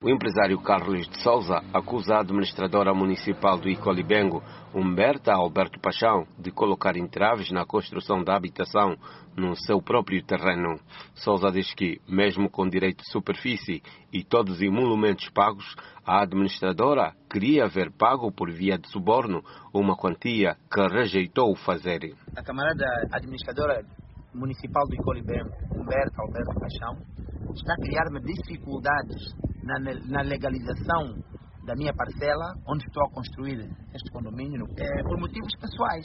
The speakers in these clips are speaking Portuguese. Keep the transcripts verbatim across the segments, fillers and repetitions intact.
O empresário Carlos de Souza acusa a administradora municipal do Icolibengo, Humberta Alberto Paixão, de colocar entraves na construção da habitação no seu próprio terreno. Souza diz que, mesmo com direito de superfície e todos os emolumentos pagos, a administradora queria ver pago por via de suborno uma quantia que rejeitou fazer. A camarada administradora municipal do Icolibengo, Humberta Alberto Paixão, está a criar-me dificuldades na, na legalização da minha parcela, onde estou a construir este condomínio, é, por motivos pessoais.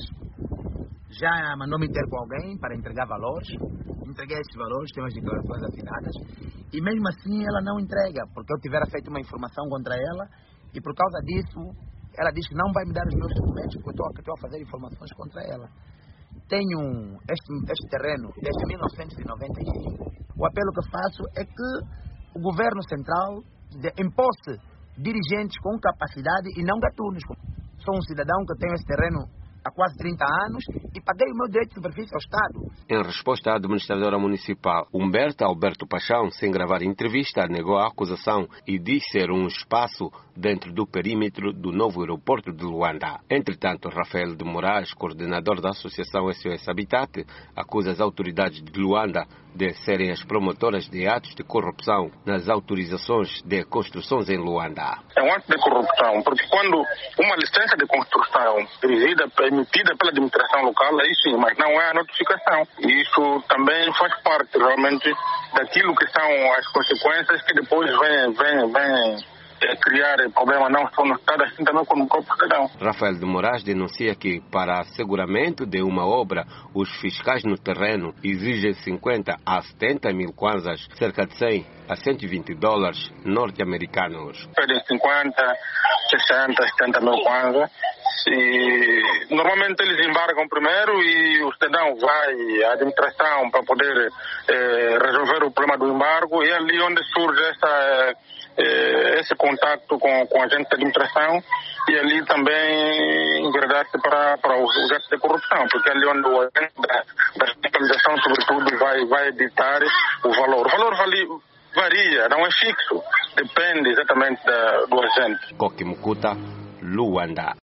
Já mandou-me ter com alguém para entregar valores, entreguei esses valores, tenho as declarações assinadas, e mesmo assim ela não entrega, porque eu tivera feito uma informação contra ela, e por causa disso, ela diz que não vai me dar os meus documentos, porque eu estou a fazer informações contra ela. Tenho este, este terreno desde mil novecentos e noventa e cinco. O apelo que faço é que o governo central impôs dirigentes com capacidade e não gatunos. Sou um cidadão que tenho esse terreno há quase trinta anos e paguei o meu direito de superfície ao Estado. Em resposta à administradora municipal, Humberta Alberto Paixão, sem gravar entrevista, negou a acusação e disse ser um espaço dentro do perímetro do novo aeroporto de Luanda. Entretanto, Rafael de Moraes, coordenador da Associação S O S Habitat, acusa as autoridades de Luanda de serem as promotoras de atos de corrupção nas autorizações de construções em Luanda. É um ato de corrupção, porque quando uma licença de construção dirigida, emitida pela administração local, aí sim, mas não é a notificação. E isso também faz parte realmente daquilo que são as consequências que depois vem, vem, vem criar problema não só no Estado, assim também como no próprio cidadão. Rafael de Moraes denuncia que, para asseguramento de uma obra, os fiscais no terreno exigem cinquenta a setenta mil kwanzas, cerca de cem a cento e vinte dólares norte-americanos. Pedem cinquenta, sessenta, setenta mil kwanzas. E normalmente eles embargam primeiro e o cidadão vai à administração para poder eh, resolver o problema do embargo, e é ali onde surge essa, eh, esse contato com, com a gente da administração, e ali também enveredar-se para, para os atos de corrupção, porque é ali onde o agente da, da fiscalização, sobretudo, vai, vai editar o valor. O valor vali, varia, não é fixo, depende exatamente da, do agente. Koki Mukuta, Luanda.